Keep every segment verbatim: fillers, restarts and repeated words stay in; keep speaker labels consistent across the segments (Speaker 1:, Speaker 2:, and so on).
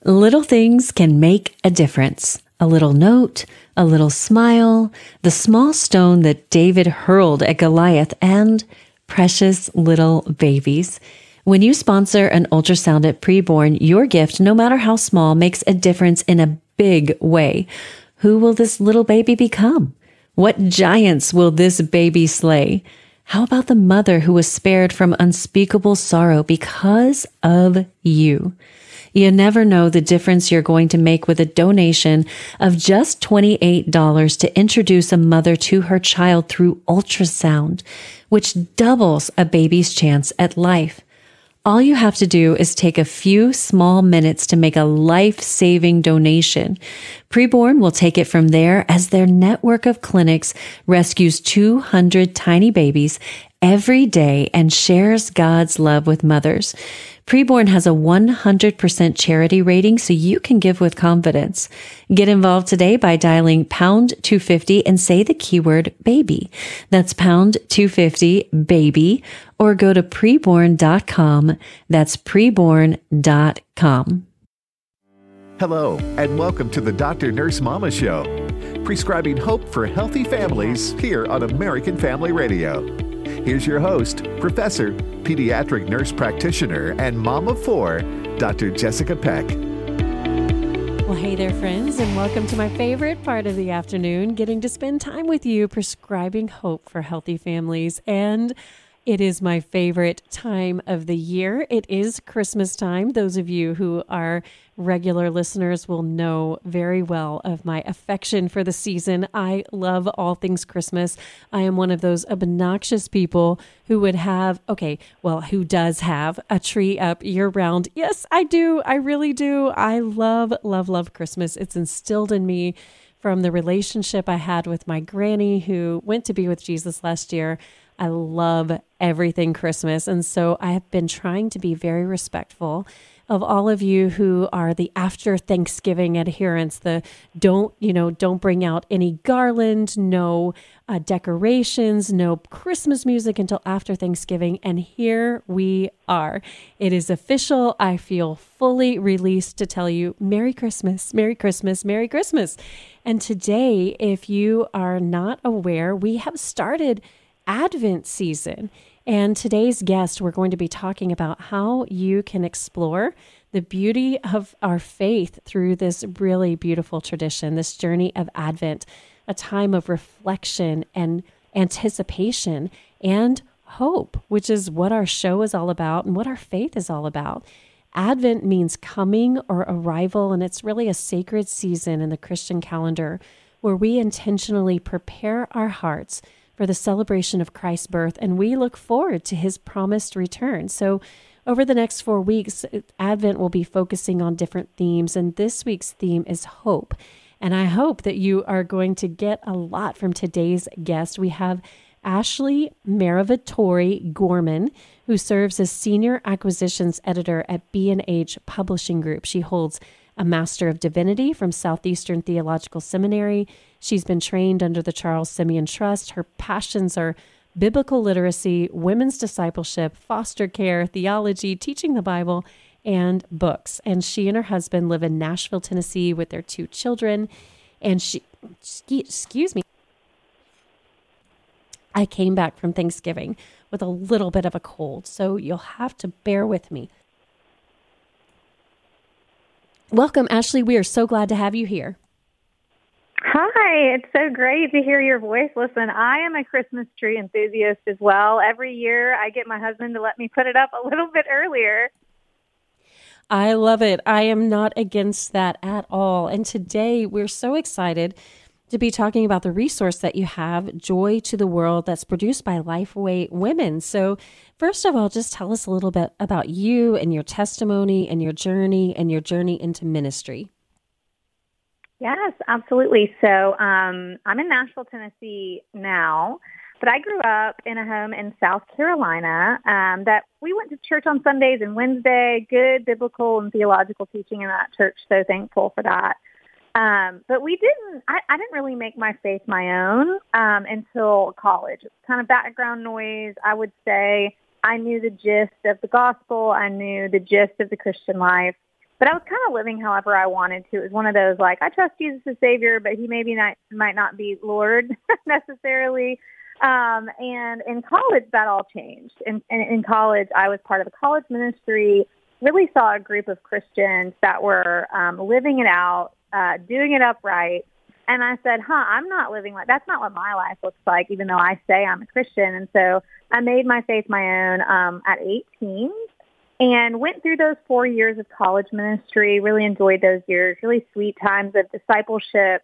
Speaker 1: Little things can make a difference. A little note, a little smile, the small stone that David hurled at Goliath, and precious little babies. When you sponsor an ultrasound at Preborn, your gift, no matter how small, makes a difference in a big way. Who will this little baby become? What giants will this baby slay? How about the mother who was spared from unspeakable sorrow because of you? You never know the difference you're going to make with a donation of just twenty-eight dollars to introduce a mother to her child through ultrasound, which doubles a baby's chance at life. All you have to do is take a few small minutes to make a life-saving donation. Preborn will take it from there as their network of clinics rescues two hundred tiny babies every day and shares God's love with mothers. Preborn has a one hundred percent charity rating, so you can give with confidence. Get involved today by dialing pound two fifty and say the keyword baby. That's pound two fifty baby, or go to preborn dot com. That's preborn dot com.
Speaker 2: Hello, and welcome to the Doctor Nurse Mama Show, prescribing hope for healthy families here on American Family Radio. Here's your host, Professor, Pediatric Nurse Practitioner, and Mom of Four, Doctor Jessica Peck.
Speaker 1: Well, hey there, friends, and welcome to my favorite part of the afternoon, getting to spend time with you, prescribing hope for healthy families. And it is my favorite time of the year. It is Christmas time. Those of you who are regular listeners will know very well of my affection for the season. I love all things Christmas. I am one of those obnoxious people who would have, okay, well, who does have a tree up year round. Yes, I do. I really do. I love, love, love Christmas. It's instilled in me from the relationship I had with my granny who went to be with Jesus last year. I love everything Christmas. And so I have been trying to be very respectful of all of you who are the after Thanksgiving adherents, the don't, you know, don't bring out any garland, no uh, decorations, no Christmas music until after Thanksgiving. And here we are. It is official. I feel fully released to tell you Merry Christmas, Merry Christmas, Merry Christmas. And today, if you are not aware, we have started Advent season. And today's guest, we're going to be talking about how you can explore the beauty of our faith through this really beautiful tradition, this journey of Advent, a time of reflection and anticipation and hope, which is what our show is all about and what our faith is all about. Advent means coming or arrival, and it's really a sacred season in the Christian calendar where we intentionally prepare our hearts for the celebration of Christ's birth, and we look forward to his promised return. So over the next four weeks, Advent will be focusing on different themes, and this week's theme is hope. And I hope that you are going to get a lot from today's guest. We have Ashley Maravitori Gorman, who serves as Senior Acquisitions Editor at B and H Publishing Group. She holds a Master of Divinity from Southeastern Theological Seminary. She's been trained under the Charles Simeon Trust. Her passions are biblical literacy, women's discipleship, foster care, theology, teaching the Bible, and books. And she and her husband live in Nashville, Tennessee with their two children. And she, excuse me, I came back from Thanksgiving with a little bit of a cold, so you'll have to bear with me. Welcome, Ashley. We are so glad to have you here.
Speaker 3: Hi, it's so great to hear your voice. Listen, I am a Christmas tree enthusiast as well. Every year I get my husband to let me put it up a little bit earlier.
Speaker 1: I love it. I am not against that at all. And today we're so excited to be talking about the resource that you have, Joy to the World, that's produced by Lifeway Women. So first of all, just tell us a little bit about you and your testimony and your journey and your journey into ministry.
Speaker 3: Yes, absolutely. So um, I'm in Nashville, Tennessee now, but I grew up in a home in South Carolina um, that we went to church on Sundays and Wednesday, good biblical and theological teaching in that church, so thankful for that. Um, but we didn't, I, I didn't really make my faith my own um, until college. It's kind of background noise, I would say. I knew the gist of the gospel. I knew the gist of the Christian life. But I was kind of living however I wanted to. It was one of those, like, I trust Jesus as Savior, but he maybe not, might not be Lord necessarily. Um, and in college, that all changed. In, in, in college, I was part of a college ministry, really saw a group of Christians that were um, living it out, uh, doing it upright. And I said, huh, I'm not living like, that's not what my life looks like, even though I say I'm a Christian. And so I made my faith my own um, at eighteen and went through those four years of college ministry, really enjoyed those years, really sweet times of discipleship,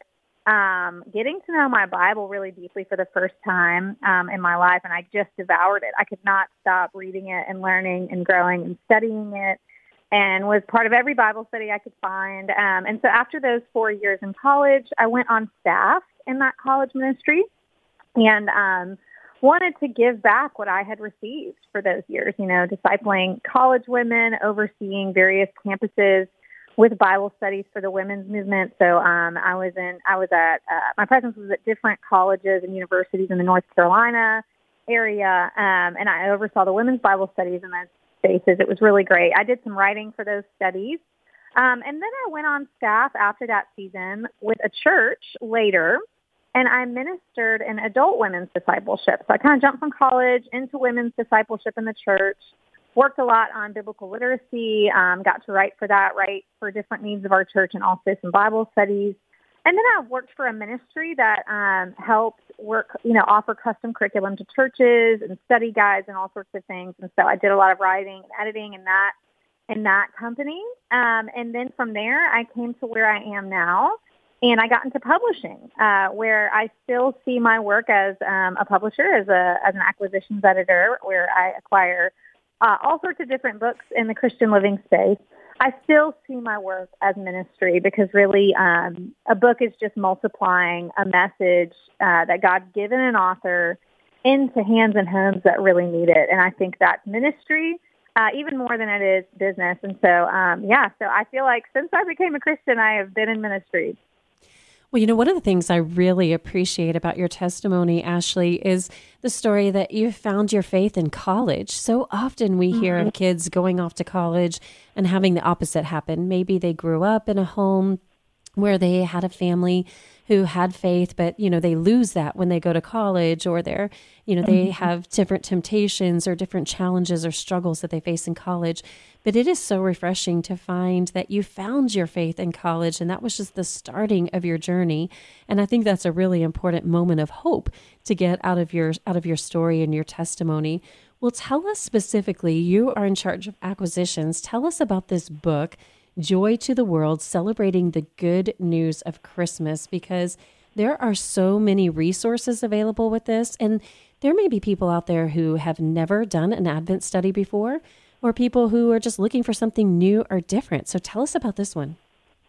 Speaker 3: um, getting to know my Bible really deeply for the first time um, in my life. And I just devoured it. I could not stop reading it and learning and growing and studying it, and was part of every Bible study I could find. Um, and so after those four years in college, I went on staff in that college ministry and um, wanted to give back what I had received for those years, you know, discipling college women, overseeing various campuses with Bible studies for the women's movement. So um, I was in, I was at, uh, my presence was at different colleges and universities in the North Carolina area, um, and I oversaw the women's Bible studies in those spaces. It was really great. I did some writing for those studies. Um, and then I went on staff after that season with a church later, and I ministered in adult women's discipleship. So I kind of jumped from college into women's discipleship in the church, worked a lot on biblical literacy, um, got to write for that, write for different needs of our church, and also some Bible studies. And then I worked for a ministry that um, helped work, you know, offer custom curriculum to churches and study guides and all sorts of things. And so I did a lot of writing and editing in that in that company. Um, and then from there, I came to where I am now, and I got into publishing, uh, where I still see my work as um, a publisher, as a as an acquisitions editor, where I acquire uh, all sorts of different books in the Christian living space. I still see my work as ministry, because really um, a book is just multiplying a message uh, that God's given an author into hands and homes that really need it. And I think that's ministry, uh, even more than it is business. And so, um, yeah, so I feel like since I became a Christian, I have been in ministry.
Speaker 1: Well, you know, one of the things I really appreciate about your testimony, Ashley, is the story that you found your faith in college. So often we hear mm-hmm. of kids going off to college and having the opposite happen. Maybe they grew up in a home where they had a family who had faith, but, you know, they lose that when they go to college, or they're, you know, they have different temptations or different challenges or struggles that they face in college. But it is so refreshing to find that you found your faith in college, and that was just the starting of your journey. And I think that's a really important moment of hope to get out of your out of your story and your testimony. Well, tell us specifically, you are in charge of acquisitions. Tell us about this book, Joy to the World, Celebrating the Good News of Christmas, because there are so many resources available with this. And there may be people out there who have never done an Advent study before, or people who are just looking for something new or different. So tell us about this one.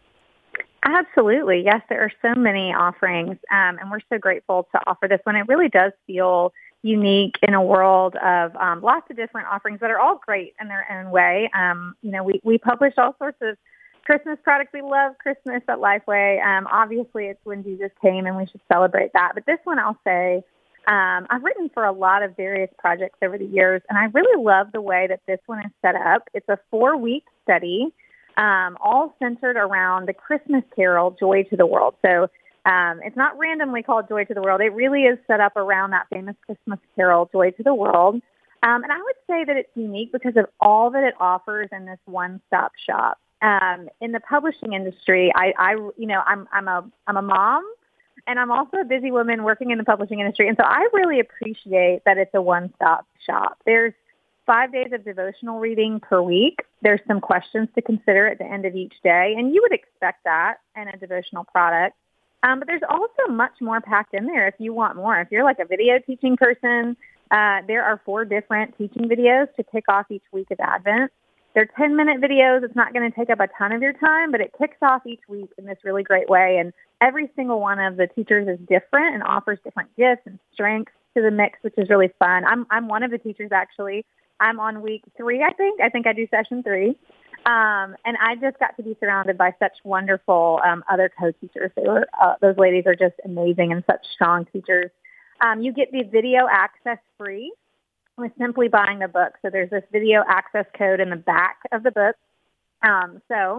Speaker 3: Absolutely. Yes, there are so many offerings, um, and we're so grateful to offer this one. It really does feel unique in a world of um, lots of different offerings that are all great in their own way. Um, you know, we, we publish all sorts of Christmas products. We love Christmas at Lifeway. Um, obviously, it's when Jesus came, and we should celebrate that. But this one, I'll say, um, I've written for a lot of various projects over the years, and I really love the way that this one is set up. It's a four-week study, um, all centered around the Christmas carol, Joy to the World. So Um, it's not randomly called Joy to the World. It really is set up around that famous Christmas carol, Joy to the World. Um, and I would say that it's unique because of all that it offers in this one-stop shop. Um, in the publishing industry, I, I, you know, I'm, I'm a, I'm a mom, and I'm also a busy woman working in the publishing industry. And so I really appreciate that it's a one-stop shop. There's five days of devotional reading per week. There's some questions to consider at the end of each day, and you would expect that in a devotional product. Um, but there's also much more packed in there if you want more. If you're like a video teaching person, uh, there are four different teaching videos to kick off each week of Advent. They're ten-minute videos. It's not going to take up a ton of your time, but it kicks off each week in this really great way. And every single one of the teachers is different and offers different gifts and strengths to the mix, which is really fun. I'm I'm one of the teachers, actually. I'm on week three, I think. I think I do session three. Um, and I just got to be surrounded by such wonderful um, other co-teachers. They were, uh, those ladies are just amazing and such strong teachers. Um, you get the video access free with simply buying the book. So there's this video access code in the back of the book. Um, so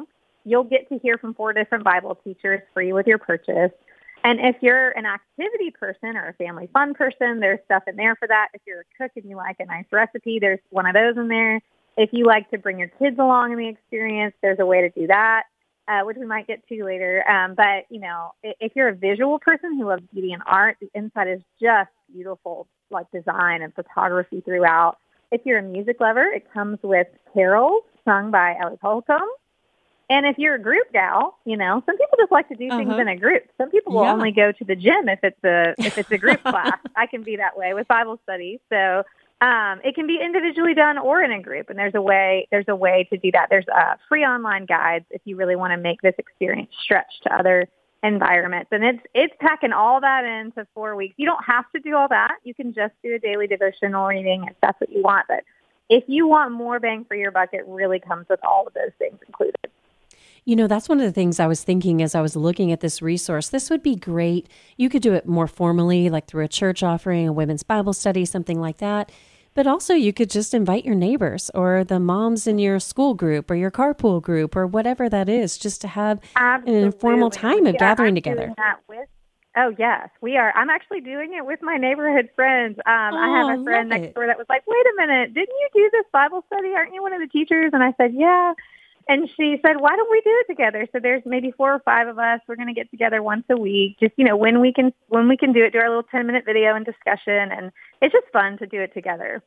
Speaker 3: you'll get to hear from four different Bible teachers free with your purchase. And if you're an activity person or a family fun person, there's stuff in there for that. If you're a cook and you like a nice recipe, there's one of those in there. If you like to bring your kids along in the experience, there's a way to do that, uh, which we might get to later. Um, but, you know, if you're a visual person who loves beauty and art, the inside is just beautiful, like design and photography throughout. If you're a music lover, it comes with carols sung by Ellie Holcomb. And if you're a group gal, you know, some people just like to do things uh-huh. in a group. Some people will yeah. only go to the gym if it's a if it's a group class. I can be that way with Bible study. So um, it can be individually done or in a group. And there's a way there's a way to do that. There's uh, free online guides if you really want to make this experience stretch to other environments. And it's it's packing all that into four weeks. You don't have to do all that. You can just do a daily devotional reading if that's what you want. But if you want more bang for your buck, it really comes with all of those things included.
Speaker 1: You know, that's one of the things I was thinking as I was looking at this resource. This would be great. You could do it more formally, like through a church offering, a women's Bible study, something like that. But also you could just invite your neighbors or the moms in your school group or your carpool group or whatever that is, just to have Absolutely. An informal time of yeah, gathering
Speaker 3: I'm
Speaker 1: together.
Speaker 3: Doing that with, oh, yes, we are. I'm actually doing it with my neighborhood friends. Um, oh, I have a friend next it. door that was like, wait a minute, didn't you do this Bible study? Aren't you one of the teachers? And I said, yeah. And she said, why don't we do it together? So there's maybe four or five of us. We're going to get together once a week. Just, you know, when we can, when we can do it, do our little ten minute video and discussion. And it's just fun to do it together.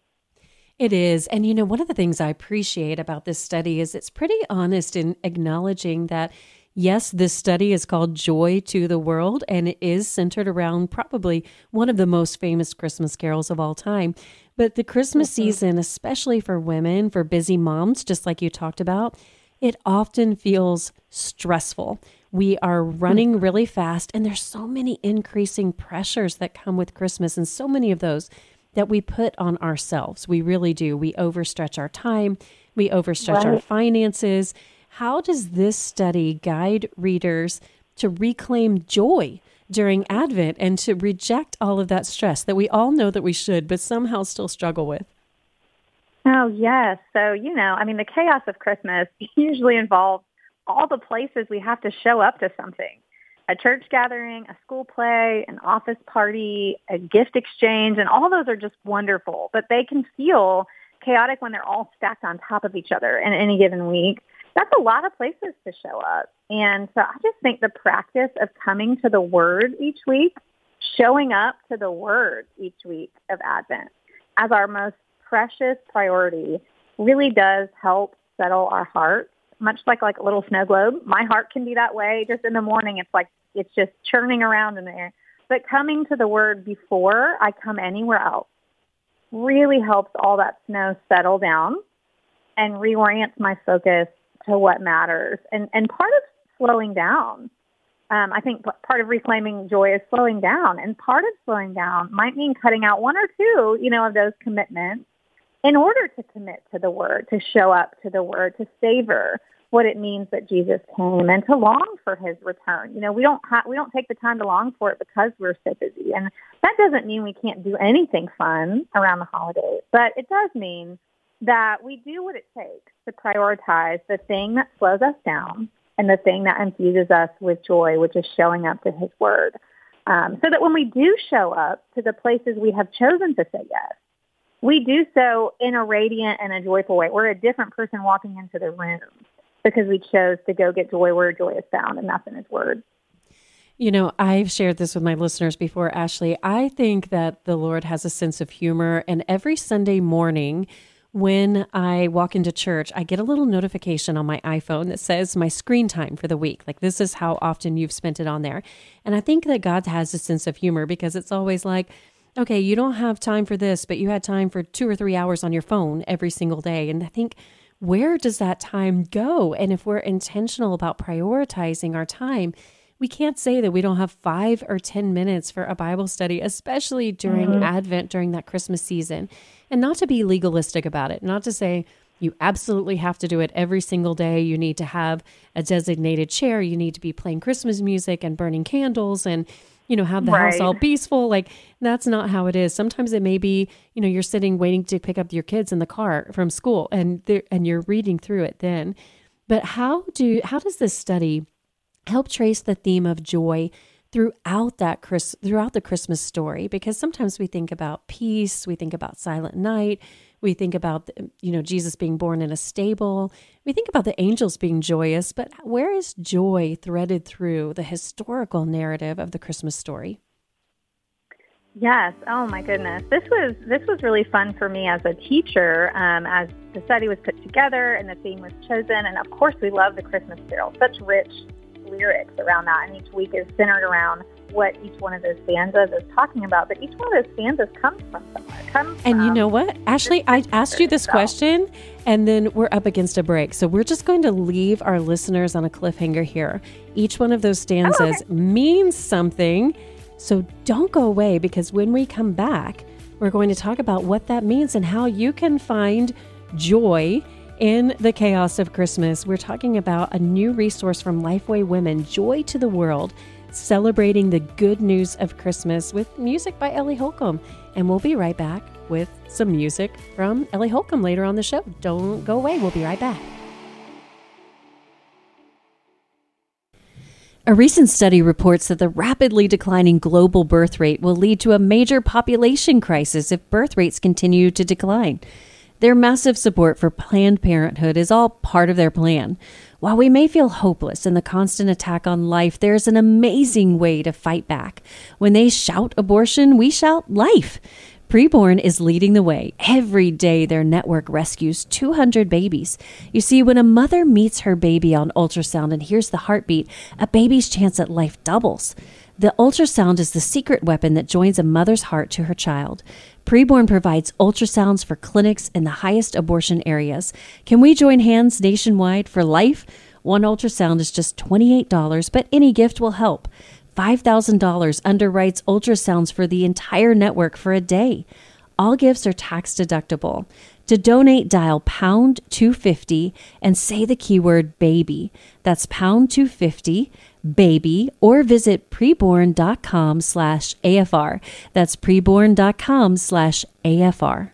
Speaker 1: It is. And, you know, one of the things I appreciate about this study is it's pretty honest in acknowledging that, yes, this study is called Joy to the World, and it is centered around probably one of the most famous Christmas carols of all time. But the Christmas mm-hmm. season, especially for women, for busy moms, just like you talked about, it often feels stressful. We are running really fast, and there's so many increasing pressures that come with Christmas, and so many of those that we put on ourselves. We really do. We overstretch our time. We overstretch right. our finances. How does this study guide readers to reclaim joy during Advent and to reject all of that stress that we all know that we should, but somehow still struggle with?
Speaker 3: Oh, yes. So, you know, I mean, the chaos of Christmas usually involves all the places we have to show up to something. A church gathering, a school play, an office party, a gift exchange, and all those are just wonderful. But they can feel chaotic when they're all stacked on top of each other in any given week. That's a lot of places to show up. And so I just think the practice of coming to the Word each week, showing up to the Word each week of Advent as our most precious priority really does help settle our hearts, much like like a little snow globe. My heart can be that way. Just in the morning, it's like it's just churning around in there. But coming to the Word before I come anywhere else really helps all that snow settle down and reorients my focus to what matters. And and part of slowing down, um, I think part of reclaiming joy is slowing down. And part of slowing down might mean cutting out one or two, you know, of those commitments in order to commit to the Word, to show up to the Word, to savor what it means that Jesus came and to long for His return. You know, we don't ha- we don't take the time to long for it because we're so busy. And that doesn't mean we can't do anything fun around the holidays, but it does mean that we do what it takes to prioritize the thing that slows us down and the thing that infuses us with joy, which is showing up to His Word. Um, so that when we do show up to the places we have chosen to say yes, we do so in a radiant and a joyful way. We're a different person walking into the room because we chose to go get joy where joy is found, and that's in His Word.
Speaker 1: You know, I've shared this with my listeners before, Ashley. I think that the Lord has a sense of humor, and every Sunday morning when I walk into church, I get a little notification on my iPhone that says my screen time for the week. Like, this is how often you've spent it on there. And I think that God has a sense of humor because it's always like, okay, you don't have time for this, but you had time for two or three hours on your phone every single day. And I think, where does that time go? And if we're intentional about prioritizing our time, we can't say that we don't have five or ten minutes for a Bible study, especially during mm-hmm. Advent, during that Christmas season. And not to be legalistic about it, not to say you absolutely have to do it every single day. You need to have a designated chair. You need to be playing Christmas music and burning candles and, you know, have the right. house all peaceful. Like, that's not how it is. Sometimes it may be, you know, you're sitting waiting to pick up your kids in the car from school and and you're reading through it then. But how do how does this study help trace the theme of joy throughout that Chris, throughout the Christmas story? Because sometimes we think about peace, we think about Silent Night, we think about, you know, Jesus being born in a stable, we think about the angels being joyous, but where is joy threaded through the historical narrative of the Christmas story?
Speaker 3: Yes. Oh my goodness. This was this was really fun for me as a teacher, um, as the study was put together and the theme was chosen. And of course, we love the Christmas Carol. Such rich lyrics around that, and each week is centered around what each one of those stanzas is talking about. But each one of those stanzas comes from somewhere. It comes
Speaker 1: and
Speaker 3: from
Speaker 1: you know what, Ashley, I asked you this
Speaker 3: itself.
Speaker 1: question, and then we're up against a break, so we're just going to leave our listeners on a cliffhanger here. Each one of those stanzas
Speaker 3: oh, okay.
Speaker 1: means something. So don't go away, because when we come back, we're going to talk about what that means and how you can find joy in the chaos of Christmas. We're talking about a new resource from Lifeway Women, Joy to the World, celebrating the good news of Christmas with music by Ellie Holcomb. And we'll be right back with some music from Ellie Holcomb later on the show. Don't go away. We'll be right back. A recent study reports that the rapidly declining global birth rate will lead to a major population crisis if birth rates continue to decline. Their massive support for Planned Parenthood is all part of their plan. While we may feel hopeless in the constant attack on life, there's an amazing way to fight back. When they shout abortion, we shout life. Preborn is leading the way. Every day, their network rescues two hundred babies. You see, when a mother meets her baby on ultrasound and hears the heartbeat, a baby's chance at life doubles. The ultrasound is the secret weapon that joins a mother's heart to her child. Preborn provides ultrasounds for clinics in the highest abortion areas. Can we join hands nationwide for life? One ultrasound is just twenty-eight dollars, but any gift will help. five thousand dollars underwrites ultrasounds for the entire network for a day. All gifts are tax deductible. To donate, dial pound two fifty and say the keyword baby. That's pound two fifty, baby, or visit preborn.com slash AFR. That's preborn.com slash AFR.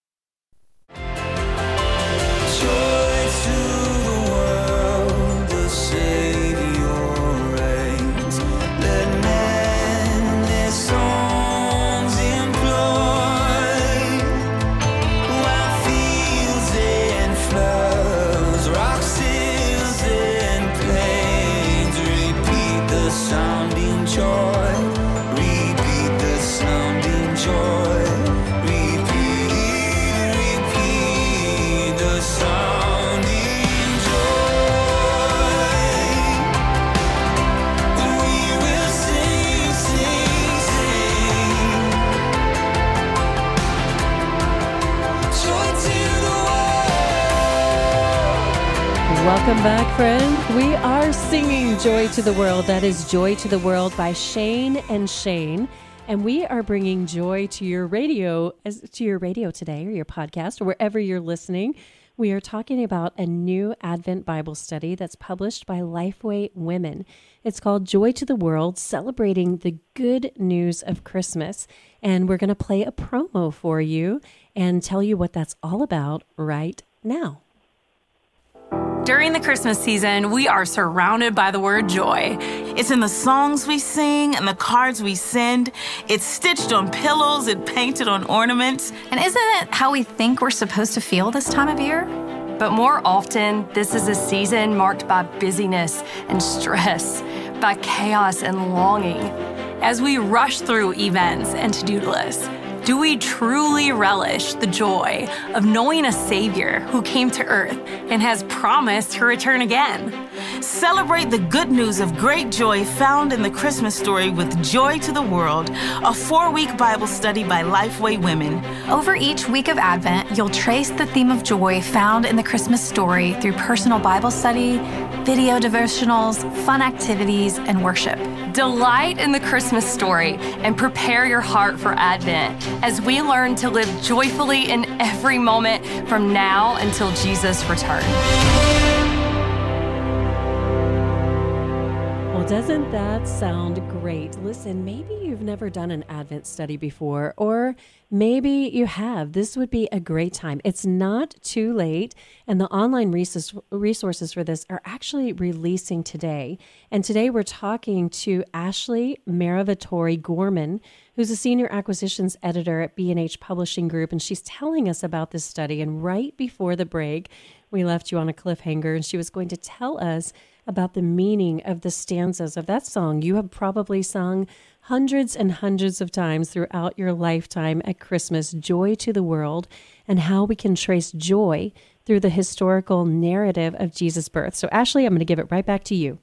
Speaker 1: Welcome back, friend. We are singing Joy to the World. That is Joy to the World by Shane and Shane. And we are bringing joy to your radio, as to your radio today, or your podcast, or wherever you're listening. We are talking about a new Advent Bible study that's published by Lifeway Women. It's called Joy to the World, celebrating the good news of Christmas. And we're going to play a promo for you and tell you what that's all about right now.
Speaker 4: During the Christmas season, we are surrounded by the word joy. It's in the songs we sing and the cards we send. It's stitched on pillows and painted on ornaments.
Speaker 5: And isn't it how we think we're supposed to feel this time of year?
Speaker 6: But more often, this is a season marked by busyness and stress, by chaos and longing.
Speaker 4: As we rush through events and to-do lists, do we truly relish the joy of knowing a Savior who came to earth and has promised to return again?
Speaker 7: Celebrate the good news of great joy found in the Christmas story with Joy to the World, a four-week Bible study by Lifeway Women.
Speaker 5: Over each week of Advent, you'll trace the theme of joy found in the Christmas story through personal Bible study, video devotionals, fun activities, and worship.
Speaker 6: Delight in the Christmas story and prepare your heart for Advent as we learn to live joyfully in every moment from now until Jesus returns.
Speaker 1: Well, Doesn't that sound great? Listen, maybe you've never done an Advent study before, or maybe you have. This would be a great time. It's not too late, and the online resource, resources for this are actually releasing today. And today we're talking to Ashley Maravitori Gorman, who's a senior acquisitions editor at B and H Publishing Group, and she's telling us about this study. And right before the break, we left you on a cliffhanger, and she was going to tell us about the meaning of the stanzas of that song you have probably sung hundreds and hundreds of times throughout your lifetime at Christmas, Joy to the World, and how we can trace joy through the historical narrative of Jesus' birth. So, Ashley, I'm going to give it right back to you.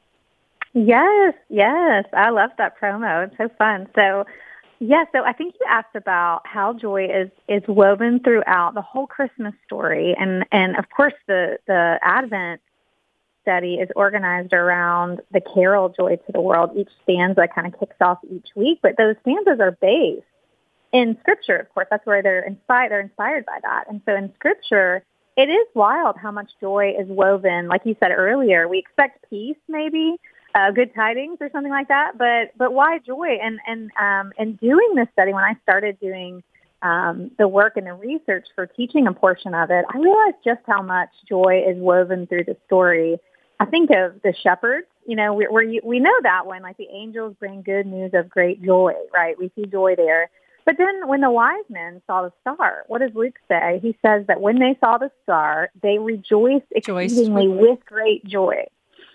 Speaker 3: Yes, yes. I love that promo. It's so fun. So, yeah, so I think you asked about how joy is, is woven throughout the whole Christmas story. And, and of course, the, the Advent study is organized around the carol Joy to the World. Each stanza kind of kicks off each week, but those stanzas are based in Scripture, of course. That's where they're inspired, they're inspired by that. And so in Scripture, it is wild how much joy is woven. Like you said earlier, we expect peace maybe, uh, good tidings or something like that, but but why joy? And, and um, in doing this study, when I started doing Um, the work and the research for teaching a portion of it, I realized just how much joy is woven through the story. I think of the shepherds, you know, we we we know that one, like the angels bring good news of great joy, right? We see joy there. But then when the wise men saw the star, what does Luke say? He says that when they saw the star, they rejoiced exceedingly with great joy.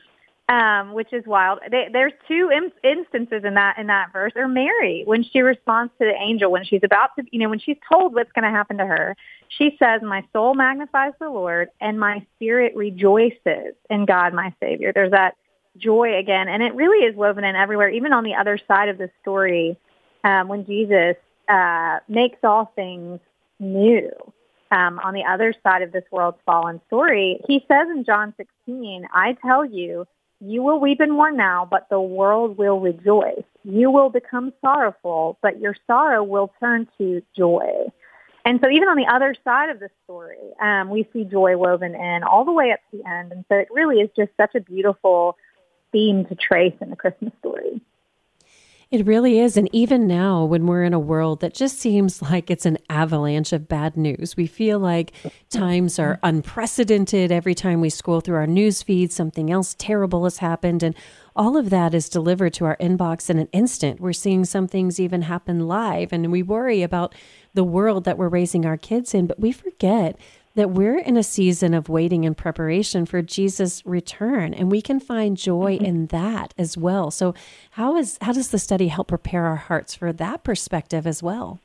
Speaker 3: Um, which is wild. They, there's two in, instances in that in that verse. Or Mary, when she responds to the angel, when she's about to, you know, when she's told what's going to happen to her, she says, "My soul magnifies the Lord, and my spirit rejoices in God, my Savior." There's that joy again, and it really is woven in everywhere. Even on the other side of the story, um, when Jesus uh, makes all things new. Um, on the other side of this world's fallen story, he says in John sixteen, "I tell you, you will weep and mourn now, but the world will rejoice. You will become sorrowful, but your sorrow will turn to joy." And so even on the other side of the story, um, we see joy woven in all the way up to the end. And so it really is just such a beautiful theme to trace in the Christmas story.
Speaker 1: It really is. And even now, when we're in a world that just seems like it's an avalanche of bad news, we feel like times are unprecedented. Every time we scroll through our news feed, something else terrible has happened. And all of that is delivered to our inbox in an instant. We're seeing some things even happen live, and we worry about the world that we're raising our kids in. But we forget that we're in a season of waiting and preparation for Jesus' return, and we can find joy in that as well. So how is how does the study help prepare our hearts for that perspective as well?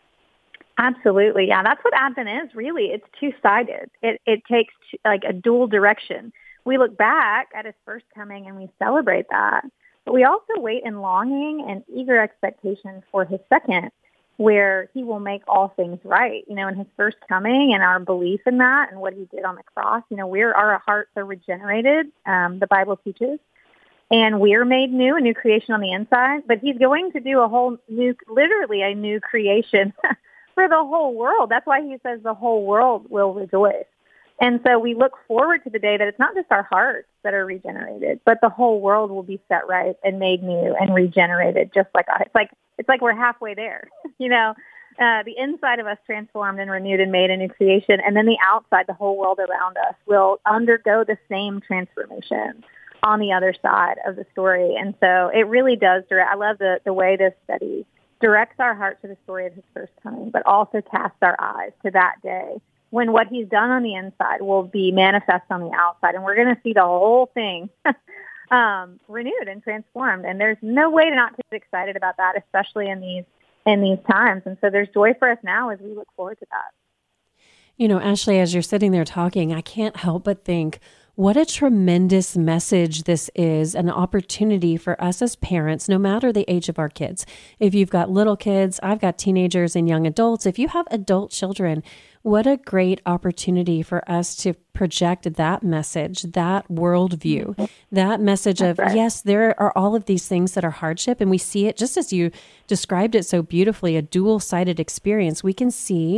Speaker 3: Absolutely. Yeah, that's what Advent is, really. It's two-sided. It, it takes like a dual direction. We look back at his first coming and we celebrate that, but we also wait in longing and eager expectation for his second, where he will make all things right. You know, in his first coming and our belief in that and what he did on the cross, you know, we're, our hearts are regenerated, um, the Bible teaches, and we're made new, a new creation on the inside, but he's going to do a whole new, literally a new creation for the whole world. That's why he says the whole world will rejoice. And so we look forward to the day that it's not just our hearts that are regenerated, but the whole world will be set right and made new and regenerated, just like our, it's like it's like we're halfway there. You know, uh, the inside of us transformed and renewed and made a new creation, and then the outside, the whole world around us, will undergo the same transformation on the other side of the story. And so it really does direct. I love the the way this study directs our heart to the story of his first coming, but also casts our eyes to that day when what he's done on the inside will be manifest on the outside. And we're going to see the whole thing um, renewed and transformed. And there's no way to not get excited about that, especially in these in these times. And so there's joy for us now as we look forward to that.
Speaker 1: You know, Ashley, as you're sitting there talking, I can't help but think, what a tremendous message this is, an opportunity for us as parents, no matter the age of our kids. If you've got little kids, I've got teenagers and young adults. If you have adult children, what a great opportunity for us to project that message, that worldview, that message That's of, right. yes, there are all of these things that are hardship, and we see it just as you described it so beautifully, a dual-sided experience. We can see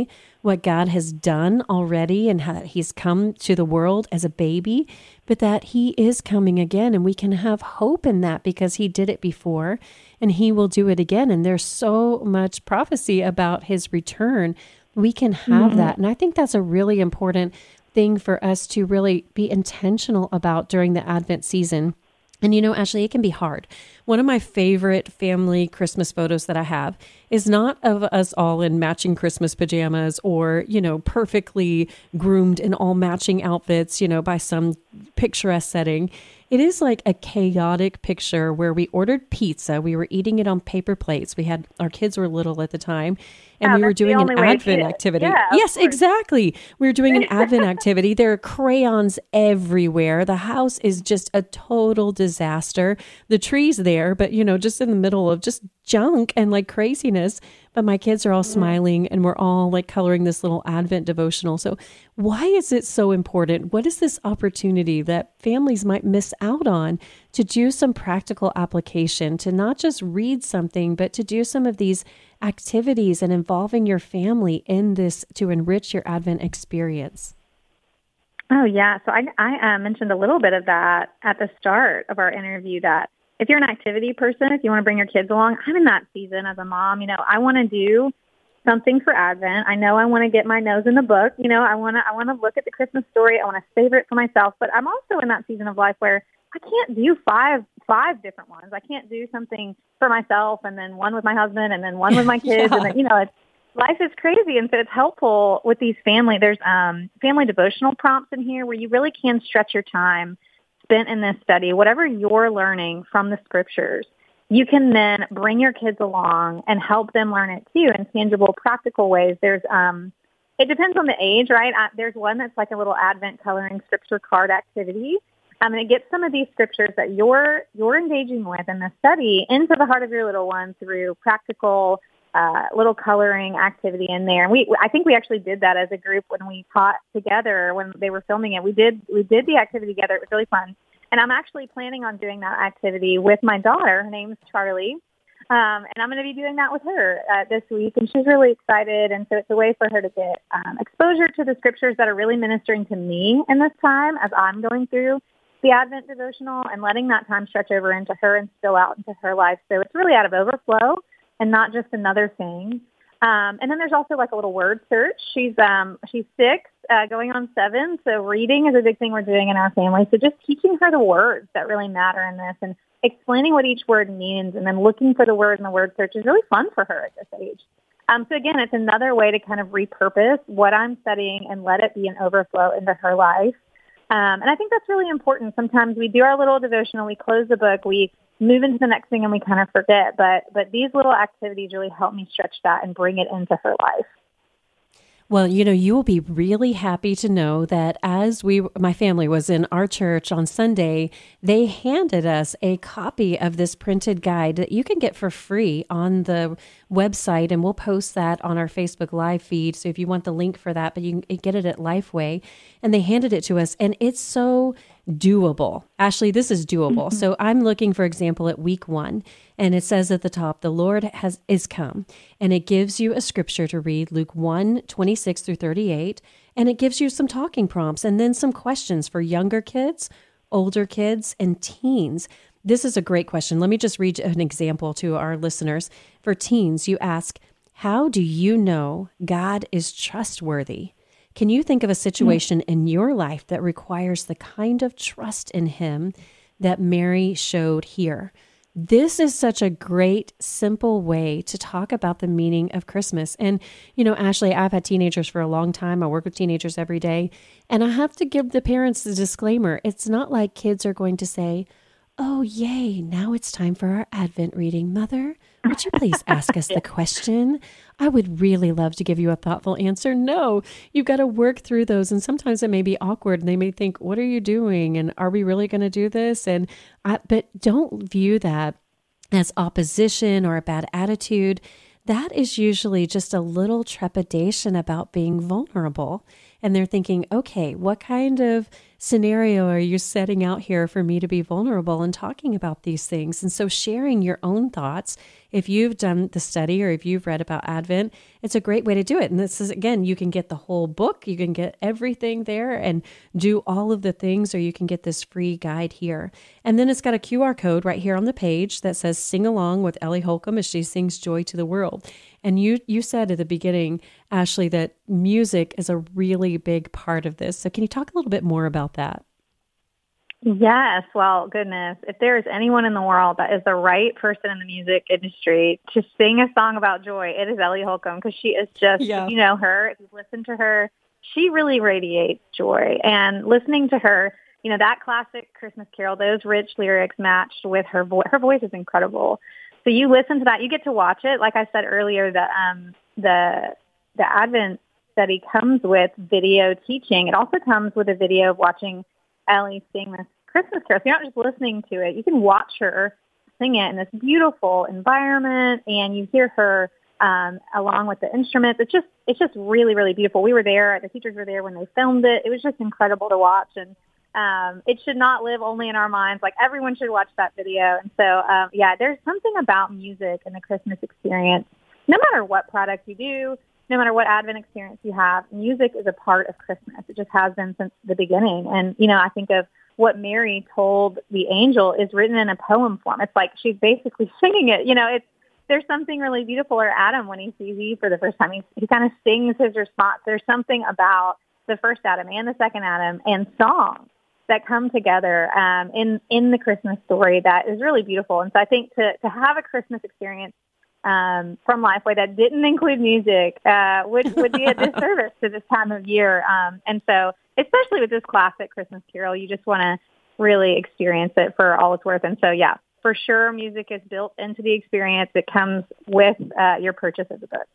Speaker 1: what God has done already and how he's come to the world as a baby, but that he is coming again, and we can have hope in that because he did it before and he will do it again. And there's so much prophecy about his return. We can have mm-hmm. that. And I think that's a really important thing for us to really be intentional about during the Advent season. And you know, Ashley, it can be hard. One of my favorite family Christmas photos that I have is not of us all in matching Christmas pajamas or, you know, perfectly groomed in all matching outfits, you know, by some picturesque setting. It is like a chaotic picture where we ordered pizza. We were eating it on paper plates. We had, our kids were little at the time, and
Speaker 3: yeah,
Speaker 1: we were doing an Advent activity.
Speaker 3: Yeah,
Speaker 1: yes, exactly. We were doing an Advent activity. There are crayons everywhere. The house is just a total disaster. The tree's there, but, you know, just in the middle of just junk and like craziness. But my kids are all smiling and we're all like coloring this little Advent devotional. So why is it so important? What is this opportunity that families might miss out on to do some practical application, to not just read something, but to do some of these activities and involving your family in this to enrich your Advent experience?
Speaker 3: Oh, yeah. So I, I uh, mentioned a little bit of that at the start of our interview, that if you're an activity person, if you want to bring your kids along, I'm in that season as a mom. You know, I want to do something for Advent. I know I want to get my nose in the book. You know, I want to I want to look at the Christmas story. I want to savor it for myself. But I'm also in that season of life where I can't do five five different ones. I can't do something for myself and then one with my husband and then one with my kids. yeah. And then, you know, it's, life is crazy. And so it's helpful with these family. There's um, family devotional prompts in here where you really can stretch your time spent in this study, whatever you're learning from the scriptures, you can then bring your kids along and help them learn it too in tangible, practical ways. There's, um, it depends on the age, right? Uh, there's one that's like a little Advent coloring scripture card activity. Um, and it gets some of these scriptures that you're you're engaging with in the study into the heart of your little one through practical uh, little coloring activity in there. And we, I think we actually did that as a group when we taught together when they were filming it. We did, we did the activity together. It was really fun. And I'm actually planning on doing that activity with my daughter. Her name's Charlie. Um, and I'm going to be doing that with her uh, this week. And she's really excited. And so it's a way for her to get um, exposure to the scriptures that are really ministering to me in this time as I'm going through the Advent devotional, and letting that time stretch over into her and spill out into her life. So it's really out of overflow and not just another thing. Um, and then there's also like a little word search. She's um, she's six, uh, going on seven. So reading is a big thing we're doing in our family. So just teaching her the words that really matter in this and explaining what each word means, and then looking for the word in the word search is really fun for her at this age. Um, so again, it's another way to kind of repurpose what I'm studying and let it be an overflow into her life. Um, and I think that's really important. Sometimes we do our little devotional, we close the book, we move into the next thing, and we kind of forget. But but these little activities really help me stretch that and bring it into her life.
Speaker 1: Well, you know, you will be really happy to know that as we, my family was in our church on Sunday, they handed us a copy of this printed guide that you can get for free on the website, and we'll post that on our Facebook Live feed. So if you want the link for that, but you can get it at Lifeway, and they handed it to us, and it's so doable. Ashley, this is doable. Mm-hmm. So I'm looking, for example, at week one, and it says at the top, the Lord has is come, and it gives you a scripture to read, Luke one, twenty-six through thirty-eight, and it gives you some talking prompts and then some questions for younger kids, older kids, and teens. This is a great question. Let me just read an example to our listeners. For teens, you ask, how do you know God is trustworthy? Can you think of a situation in your life that requires the kind of trust in him that Mary showed here? This is such a great, simple way to talk about the meaning of Christmas. And, you know, Ashley, I've had teenagers for a long time. I work with teenagers every day. And I have to give the parents the disclaimer. It's not like kids are going to say, oh, yay, now it's time for our Advent reading. Mother, would you please ask us the question? I would really love to give you a thoughtful answer. No, you've got to work through those. And sometimes it may be awkward and they may think, what are you doing? And are we really going to do this? And I, but don't view that as opposition or a bad attitude. That is usually just a little trepidation about being vulnerable. And they're thinking, okay, what kind of scenario are you setting out here for me to be vulnerable and talking about these things? And so sharing your own thoughts, if you've done the study or if you've read about Advent, it's a great way to do it. And this is, again, you can get the whole book, you can get everything there and do all of the things, or you can get this free guide here. And then it's got a Q R code right here on the page that says sing along with Ellie Holcomb as she sings Joy to the World. And you you said at the beginning, Ashley, that music is a really big part of this. So can you talk a little bit more about that?
Speaker 3: Yes. Well, goodness, if there is anyone in the world that is the right person in the music industry to sing a song about joy, it is Ellie Holcomb, because she is just, yeah. if you know her, if you listen to her, she really radiates joy. And listening to her, you know, that classic Christmas carol, those rich lyrics matched with her voice. Her voice is incredible. So you listen to that, you get to watch it. Like I said earlier, the um, the the Advent study comes with video teaching. It also comes with a video of watching Ellie sing this Christmas carol. So you're not just listening to it. You can watch her sing it in this beautiful environment, and you hear her um, along with the instruments. It's just it's just really, really beautiful. We were there. The teachers were there when they filmed it. It was just incredible to watch. And Um, it should not live only in our minds. Like, everyone should watch that video. And so, um, yeah, there's something about music and the Christmas experience. No matter what product you do, no matter what Advent experience you have, music is a part of Christmas. It just has been since the beginning. And, you know, I think of what Mary told the angel is written in a poem form. It's like she's basically singing it. You know, it's there's something really beautiful. Or Adam, when he sees Eve for the first time, he, he kind of sings his response. There's something about the first Adam and the second Adam and song that come together um, in, in the Christmas story that is really beautiful. And so I think to, to have a Christmas experience um, from Lifeway that didn't include music uh, would, would be a disservice to this time of year. Um, and so especially with this classic Christmas carol, you just want to really experience it for all it's worth. And so, yeah, for sure, music is built into the experience. It comes with uh, your purchase of the book.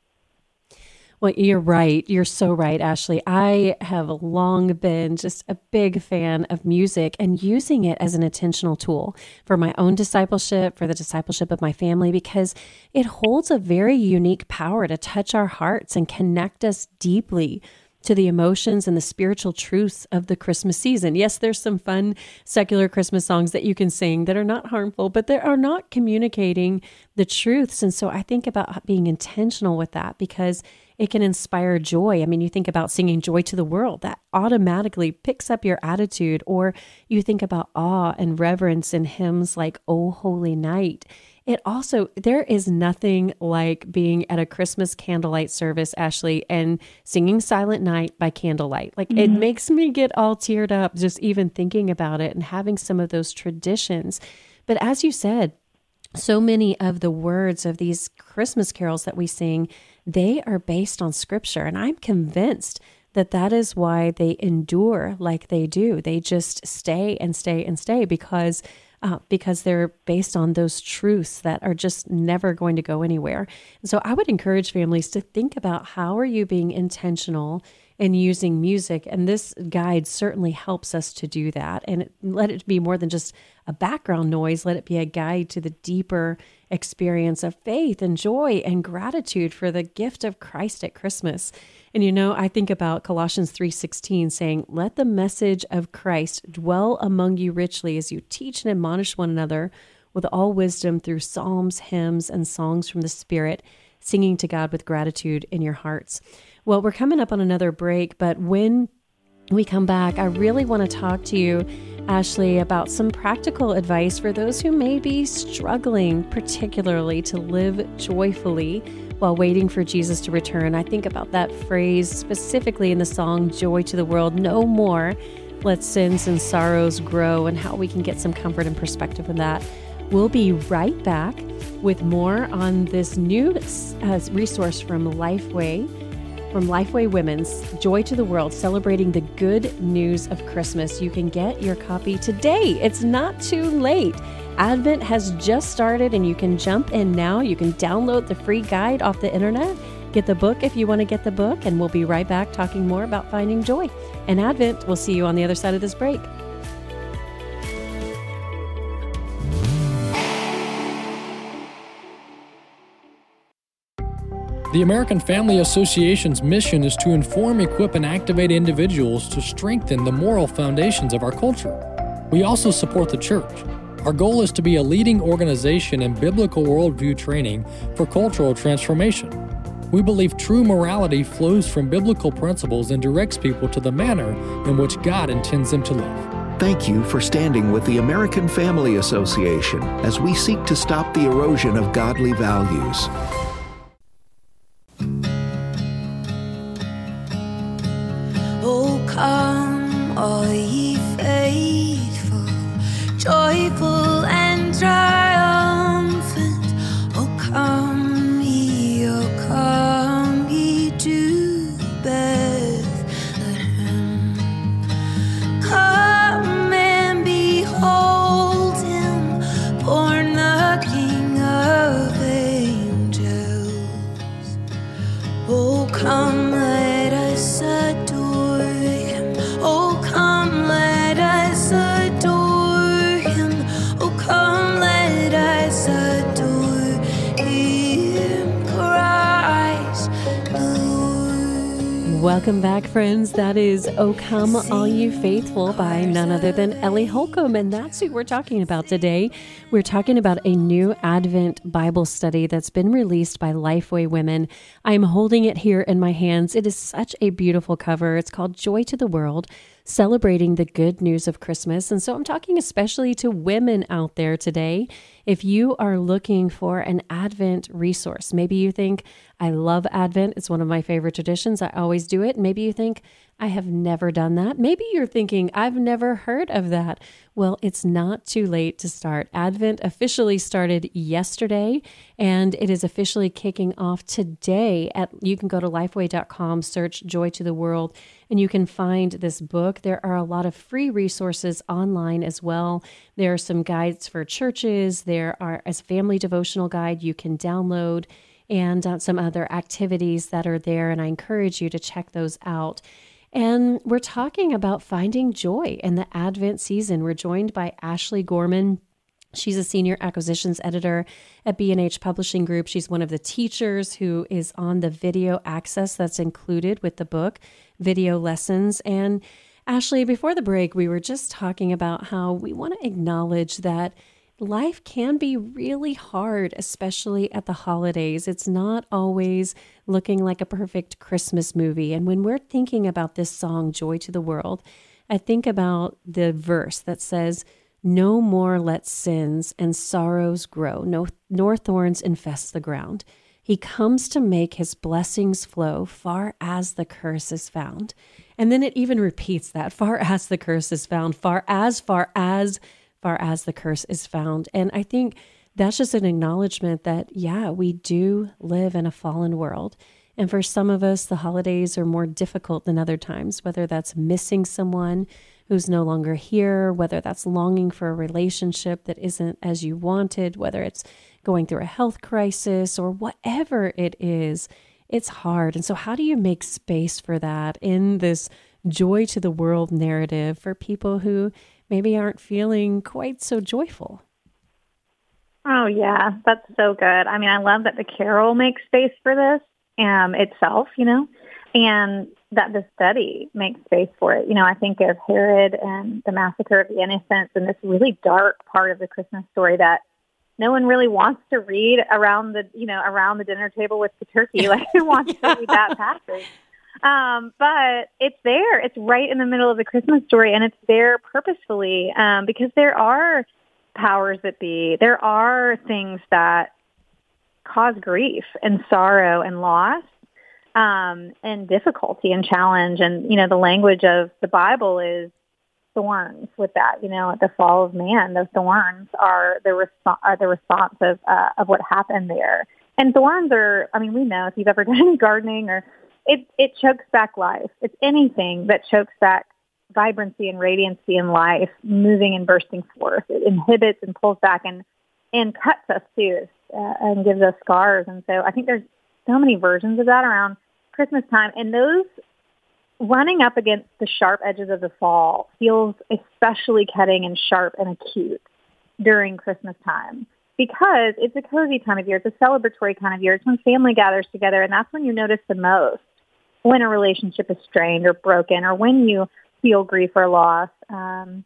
Speaker 1: Well, you're right. You're so right, Ashley. I have long been just a big fan of music and using it as an intentional tool for my own discipleship, for the discipleship of my family, because it holds a very unique power to touch our hearts and connect us deeply to the emotions and the spiritual truths of the Christmas season. Yes, there's some fun secular Christmas songs that you can sing that are not harmful, but they are not communicating the truths. And so I think about being intentional with that, because it can inspire joy. I mean, you think about singing Joy to the World, that automatically picks up your attitude. Or you think about awe and reverence in hymns like O Holy Night. It also, there is nothing like being at a Christmas candlelight service, Ashley, and singing Silent Night by candlelight. Like, mm-hmm. It makes me get all teared up just even thinking about it and having some of those traditions. But as you said, so many of the words of these Christmas carols that we sing, they are based on Scripture. And I'm convinced that that is why they endure like they do. They just stay and stay and stay because uh, because they're based on those truths that are just never going to go anywhere. And so I would encourage families to think about, how are you being intentional in using music? And this guide certainly helps us to do that. And it, let it be more than just a background noise. Let it be a guide to the deeper experience of faith and joy and gratitude for the gift of Christ at Christmas. And you know, I think about Colossians three sixteen saying, "Let the message of Christ dwell among you richly as you teach and admonish one another with all wisdom through psalms, hymns, and songs from the Spirit, singing to God with gratitude in your hearts." Well, we're coming up on another break, but when we come back, I really want to talk to you, Ashley, about some practical advice for those who may be struggling, particularly to live joyfully while waiting for Jesus to return. I think about that phrase specifically in the song Joy to the World, "No more let sins and sorrows grow," and how we can get some comfort and perspective in that. We'll be right back with more on this new uh, resource from Lifeway, from Lifeway Women's, Joy to the World, celebrating the good news of Christmas. You can get your copy today. It's not too late. Advent has just started and you can jump in now. You can download the free guide off the internet, get the book if you want to get the book, and we'll be right back talking more about finding joy in Advent. We'll see you on the other side of this break.
Speaker 8: The American Family Association's mission is to inform, equip, and activate individuals to strengthen the moral foundations of our culture. We also support the church. Our goal is to be a leading organization in biblical worldview training for cultural transformation. We believe true morality flows from biblical principles and directs people to the manner in which God intends them to live.
Speaker 2: Thank you for standing with the American Family Association as we seek to stop the erosion of godly values.
Speaker 9: Oh, come, all ye faithful, joyful and triumphant. Oh, come ye, oh, come ye to Bethlehem. Come and behold him, born the King of angels. Oh, come, let us adore. Oh, come, let us adore him. Oh, come, let us adore him, Christ the Lord.
Speaker 1: Welcome back, friends. That is "O Come, All You Faithful" by none other than Ellie Holcomb, and that's who we're talking about today. We're talking about a new Advent Bible study that's been released by Lifeway Women. I'm holding it here in my hands. It is such a beautiful cover. It's called Joy to the World, celebrating the good news of Christmas. And so I'm talking especially to women out there today. If you are looking for an Advent resource, maybe you think, I love Advent, it's one of my favorite traditions, I always do it. Maybe you think, I have never done that. Maybe you're thinking, I've never heard of that. Well, it's not too late to start. Advent officially started yesterday, and it is officially kicking off today. At you can go to lifeway dot com, search Joy to the World, and you can find this book. There are a lot of free resources online as well. There are some guides for churches. There are a family devotional guide you can download, and uh, some other activities that are there, and I encourage you to check those out. And we're talking about finding joy in the Advent season. We're joined by Ashley Gorman. She's a senior acquisitions editor at B and H Publishing Group. She's one of the teachers who is on the video access that's included with the book, video lessons. And Ashley, before the break, we were just talking about how we want to acknowledge that life can be really hard, especially at the holidays. It's not always looking like a perfect Christmas movie. And when we're thinking about this song, Joy to the World, I think about the verse that says, "No more let sins and sorrows grow, no, nor thorns infest the ground. He comes to make his blessings flow far as the curse is found." And then it even repeats that, far as the curse is found, far as, far as, far as the curse is found. And I think that's just an acknowledgement that, yeah, we do live in a fallen world. And for some of us, the holidays are more difficult than other times, whether that's missing someone who's no longer here, whether that's longing for a relationship that isn't as you wanted, whether it's going through a health crisis or whatever it is, it's hard. And so how do you make space for that in this joy to the world narrative for people who maybe aren't feeling quite so joyful?
Speaker 3: Oh, yeah, that's so good. I mean, I love that the carol makes space for this um, itself, you know, and that the study makes space for it. You know, I think of Herod and the massacre of the innocents and this really dark part of the Christmas story that no one really wants to read around the, you know, around the dinner table with the turkey. Like, who wants to read that passage? Um, but it's there. It's right in the middle of the Christmas story, and it's there purposefully um, because there are powers that be. There are things that cause grief and sorrow and loss um, and difficulty and challenge. And, you know, the language of the Bible is thorns with that. You know, at the fall of man, the thorns are the, resp- are the response of, uh, of what happened there. And thorns are, I mean, we know if you've ever done any gardening or It it chokes back life. It's anything that chokes back vibrancy and radiancy in life, moving and bursting forth. It inhibits and pulls back and, and cuts us too uh, and gives us scars. And so I think there's so many versions of that around Christmas time. And those running up against the sharp edges of the fall feels especially cutting and sharp and acute during Christmas time. because it's a cozy time of year. It's a celebratory kind of year. It's when family gathers together, and that's when you notice the most when a relationship is strained or broken, or when you feel grief or loss, um,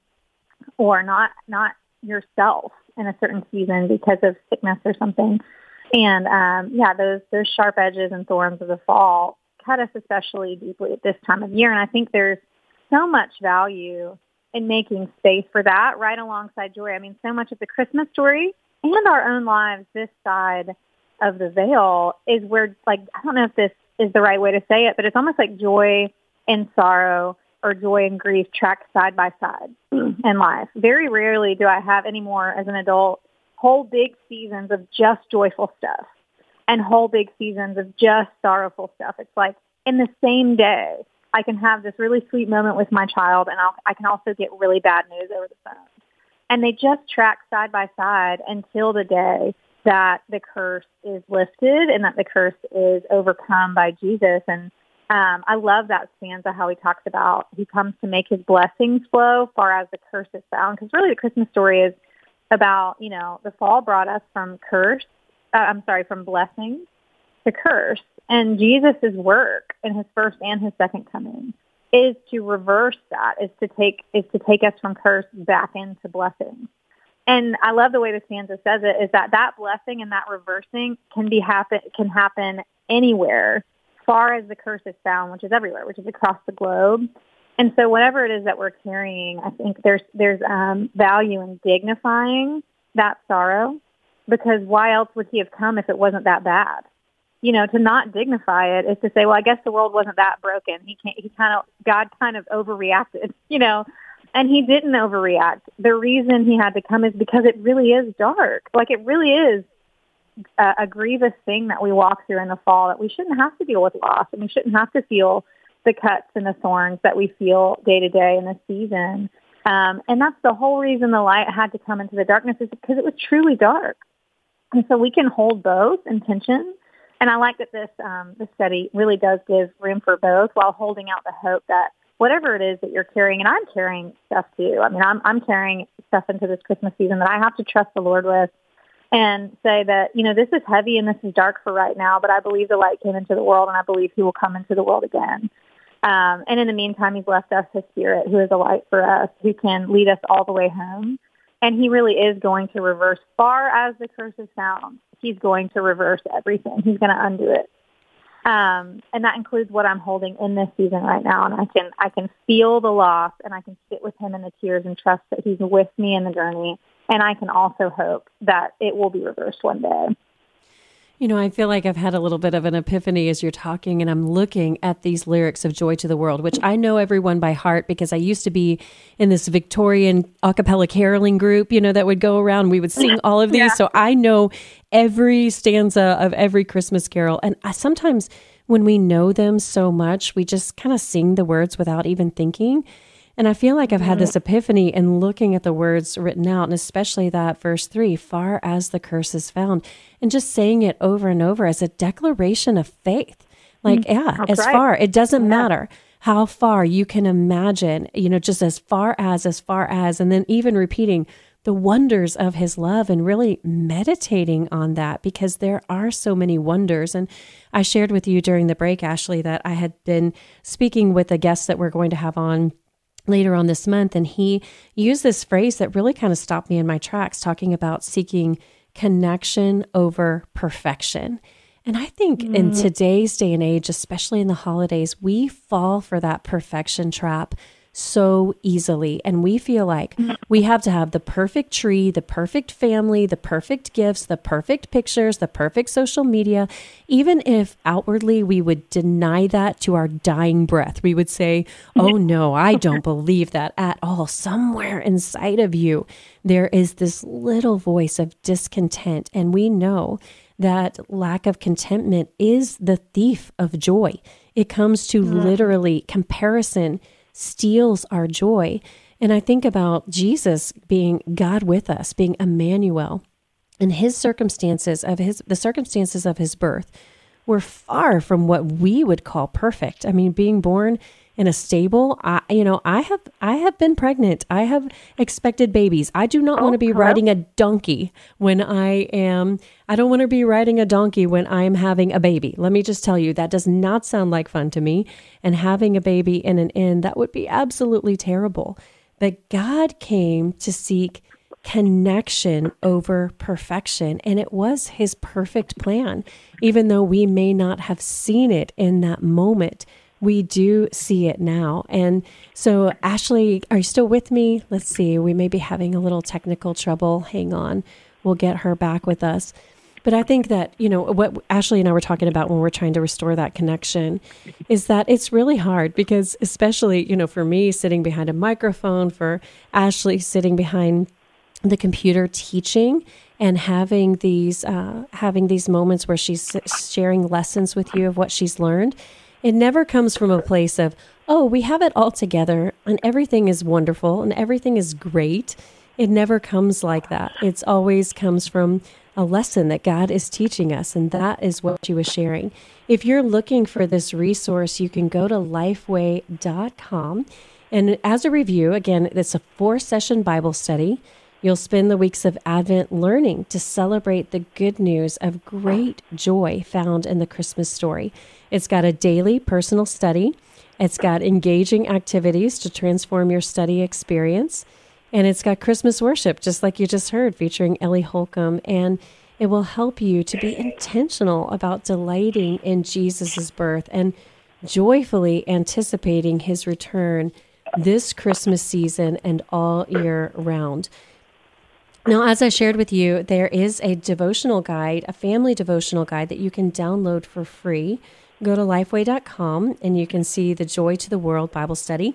Speaker 3: or not not yourself in a certain season because of sickness or something. And um, yeah, those those sharp edges and thorns of the fall cut us especially deeply at this time of year. And I think there's so much value in making space for that right alongside joy. I mean, so much of the Christmas story and our own lives this side of the veil is where, like, I don't know if this is the right way to say it, but it's almost like joy and sorrow or joy and grief track side by side in life. Very rarely do I have anymore as an adult whole big seasons of just joyful stuff and whole big seasons of just sorrowful stuff. It's like in the same day, I can have this really sweet moment with my child, and I'll, I can also get really bad news over the phone. And they just track side by side until the day that the curse is lifted and that the curse is overcome by Jesus. And um, I love that stanza, how he talks about he comes to make his blessings flow far as the curse is found. Because really the Christmas story is about, you know, the fall brought us from curse, uh, I'm sorry, from blessings to curse. And Jesus' work in his first and his second coming is to reverse that, is to take is to take us from curse back into blessings. And I love the way the stanza says it, is that that blessing and that reversing can be happen can happen anywhere, far as the curse is found, which is everywhere, which is across the globe. And so whatever it is that we're carrying, I think there's there's um, value in dignifying that sorrow, because why else would he have come if it wasn't that bad? You know, to not dignify it is to say, well, I guess the world wasn't that broken. He can't, he kind of, God kind of overreacted, you know, and he didn't overreact. The reason he had to come is because it really is dark. Like, it really is a, a grievous thing that we walk through in the fall, that we shouldn't have to deal with loss, and we shouldn't have to feel the cuts and the thorns that we feel day to day in this season. Um, and that's the whole reason the light had to come into the darkness, is because it was truly dark. And so we can hold both in tension. And I like that this um, this study really does give room for both, while holding out the hope that whatever it is that you're carrying, and I'm carrying stuff too. I mean, I'm I'm carrying stuff into this Christmas season that I have to trust the Lord with, and say that, you know, this is heavy and this is dark for right now, but I believe the light came into the world, and I believe he will come into the world again. Um, and in the meantime, he's left us his Spirit, who is a light for us, who can lead us all the way home. And he really is going to reverse, far as the curse is found. He's going to reverse everything. He's going to undo it. Um, and that includes what I'm holding in this season right now. And I can I can feel the loss, and I can sit with him in the tears and trust that he's with me in the journey. And I can also hope that it will be reversed one day.
Speaker 1: You know, I feel like I've had a little bit of an epiphany as you're talking, and I'm looking at these lyrics of Joy to the World, which I know everyone by heart because I used to be in this Victorian a cappella caroling group, you know, that would go around. We would sing all of these. Yeah. So I know every stanza of every Christmas carol. And I, sometimes when we know them so much, we just kind of sing the words without even thinking. And I feel like I've had this epiphany in looking at the words written out, and especially that verse three, far as the curse is found, and just saying it over and over as a declaration of faith. Like, yeah, That's as right. far, it doesn't yeah. matter how far you can imagine, you know, just as far as, as far as, and then even repeating the wonders of his love and really meditating on that, because there are so many wonders. And I shared with you during the break, Ashley, that I had been speaking with a guest that we're going to have on later on this month, and he used this phrase that really kind of stopped me in my tracks, talking about seeking connection over perfection. And I think mm. in today's day and age, especially in the holidays, we fall for that perfection trap so easily. And we feel like we have to have the perfect tree, the perfect family, the perfect gifts, the perfect pictures, the perfect social media. Even if outwardly we would deny that to our dying breath, we would say, oh no, I don't believe that at all. Somewhere inside of you, there is this little voice of discontent. And we know that lack of contentment is the thief of joy. It comes to mm. literally comparison steals our joy. And I think about Jesus being God with us, being Emmanuel, and his circumstances of his, the circumstances of his birth were far from what we would call perfect. I mean, being born in a stable. I, you know, I have, I have been pregnant. I have expected babies. I do not oh, want to be hello? riding a donkey when I am, I don't want to be riding a donkey when I am having a baby. Let me just tell you, that does not sound like fun to me. And having a baby in an inn, that would be absolutely terrible. But God came to seek connection over perfection. And it was his perfect plan. Even though we may not have seen it in that moment, we do see it now. And so, Ashley, are you still with me? Let's see. We may be having a little technical trouble. Hang on. We'll get her back with us. But I think that, you know, what Ashley and I were talking about when we're trying to restore that connection is that it's really hard because especially, you know, for me sitting behind a microphone, for Ashley sitting behind the computer teaching and having these uh, having these moments where she's sharing lessons with you of what she's learned, it never comes from a place of, oh, we have it all together and everything is wonderful and everything is great. It never comes like that. It's always comes from a lesson that God is teaching us, and that is what she was sharing. If you're looking for this resource, you can go to lifeway dot com. And as a review, again, it's a four-session Bible study. You'll spend the weeks of Advent learning to celebrate the good news of great joy found in the Christmas story. It's got a daily personal study. It's got engaging activities to transform your study experience. And it's got Christmas worship, just like you just heard, featuring Ellie Holcomb. And it will help you to be intentional about delighting in Jesus' birth and joyfully anticipating his return this Christmas season and all year round. Now, as I shared with you, there is a devotional guide, a family devotional guide that you can download for free. Go to lifeway dot com and you can see the Joy to the World Bible study.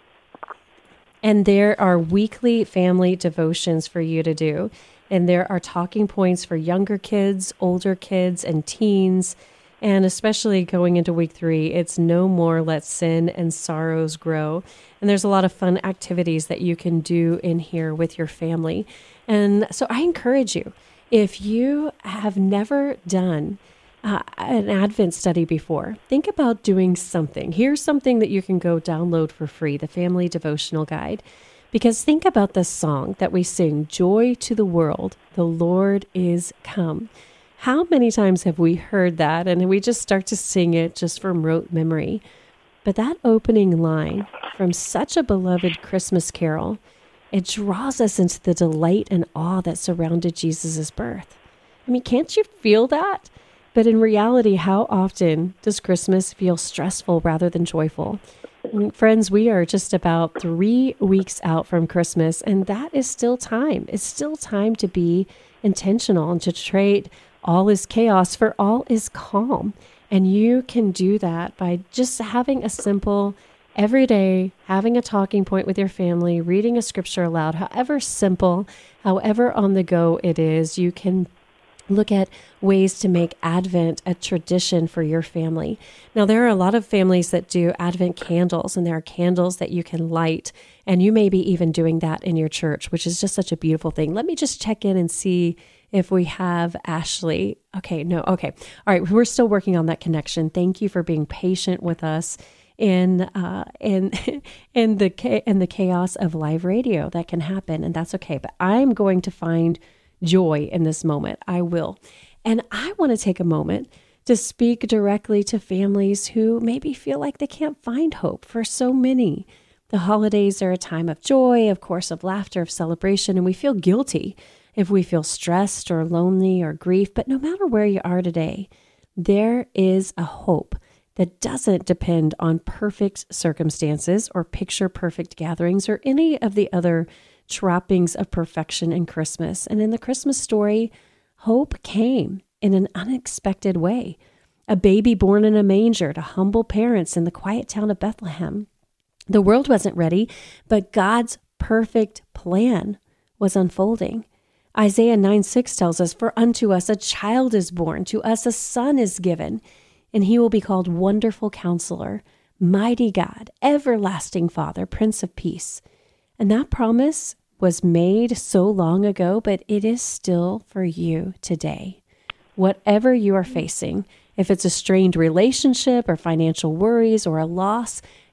Speaker 1: And there are weekly family devotions for you to do. And there are talking points for younger kids, older kids, and teens. And especially going into week three, it's no more let sin and sorrows grow. And there's a lot of fun activities that you can do in here with your family. And so I encourage you, if you have never done uh, an Advent study before, think about doing something. Here's something that you can go download for free, the Family Devotional Guide. Because think about this song that we sing, Joy to the World, the Lord is come. How many times have we heard that and we just start to sing it just from rote memory? But that opening line from such a beloved Christmas carol, it draws us into the delight and awe that surrounded Jesus' birth. I mean, can't you feel that? But in reality, how often does Christmas feel stressful rather than joyful? And friends, we are just about three weeks out from Christmas, and that is still time. It's still time to be intentional and to trade all is chaos for all is calm. And you can do that by just having a simple, every day, having a talking point with your family, reading a scripture aloud, however simple, however on the go it is, you can look at ways to make Advent a tradition for your family. Now, there are a lot of families that do Advent candles, and there are candles that you can light, and you may be even doing that in your church, which is just such a beautiful thing. Let me just check in and see if we have Ashley. Okay, no, okay. All right, we're still working on that connection. Thank you for being patient with us in uh, in in the in the chaos of live radio. That can happen, and that's okay. But I'm going to find joy in this moment. I will. And I want to take a moment to speak directly to families who maybe feel like they can't find hope. For so many, the holidays are a time of joy, of course, of laughter, of celebration, and we feel guilty if we feel stressed or lonely or grief. But no matter where you are today, there is a hope that doesn't depend on perfect circumstances or picture perfect gatherings or any of the other trappings of perfection in Christmas. And in the Christmas story, hope came in an unexpected way. A baby born in a manger to humble parents in the quiet town of Bethlehem. The world wasn't ready, but God's perfect plan was unfolding. Isaiah nine six tells us, "For unto us a child is born, to us a son is given, and he will be called Wonderful Counselor, Mighty God, Everlasting Father, Prince of Peace." And that promise was made so long ago, but it is still for you today. Whatever you are facing, if it's a strained relationship or financial worries or a loss,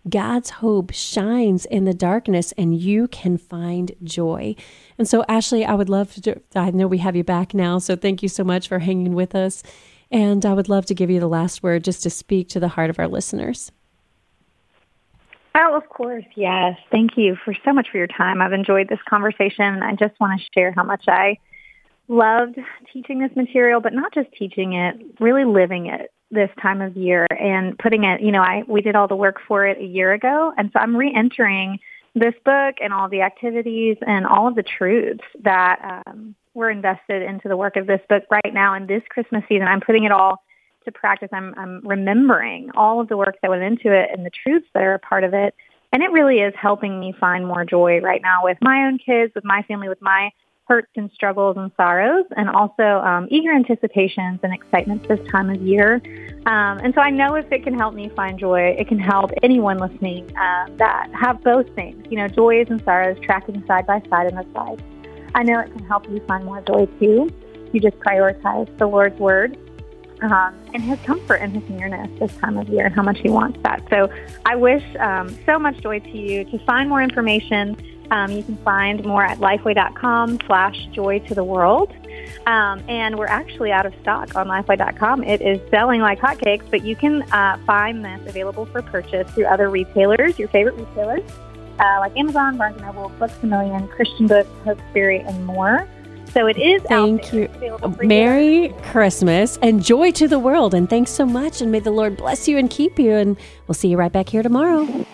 Speaker 1: God's hope shines in the darkness and you can find joy. And so, Ashley, I would love to, I know we have you back now, so thank you so much for hanging with us. And I would love to give you the last word just to speak to the heart of our listeners.
Speaker 3: Oh, of course, yes. Thank you for so much for your time. I've enjoyed this conversation. I just want to share how much I loved teaching this material, but not just teaching it, really living it this time of year and putting it, you know, I we did all the work for it a year ago. And so I'm re-entering this book and all the activities and all of the truths that um, were invested into the work of this book right now in this Christmas season. I'm putting it all to practice. I'm, I'm remembering all of the work that went into it and the truths that are a part of it. And it really is helping me find more joy right now with my own kids, with my family, with my hurts and struggles and sorrows, and also um, eager anticipations and excitements this time of year. Um, and so I know if it can help me find joy, it can help anyone listening uh, that have both things, you know, joys and sorrows tracking side by side in the side. I know it can help you find more joy too. You just prioritize the Lord's Word. Um, and his comfort and his nearness this time of year and how much he wants that. So I wish um, so much joy to you. To find more information, um, you can find more at lifeway.com slash joy to the world. Um, and we're actually out of stock on lifeway dot com. It is selling like hotcakes, but you can uh, find this available for purchase through other retailers, your favorite retailers, uh, like Amazon, Barnes and Noble, Books A Million, Christian Books, Hope-Spirit, and more. So it is
Speaker 1: Thank
Speaker 3: out there.
Speaker 1: you. Merry Christmas and joy to the world. And thanks so much. And may the Lord bless you and keep you. And we'll see you right back here tomorrow.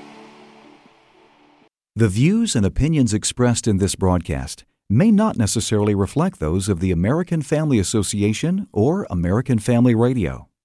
Speaker 10: The views and opinions expressed in this broadcast may not necessarily reflect those of the American Family Association or American Family Radio.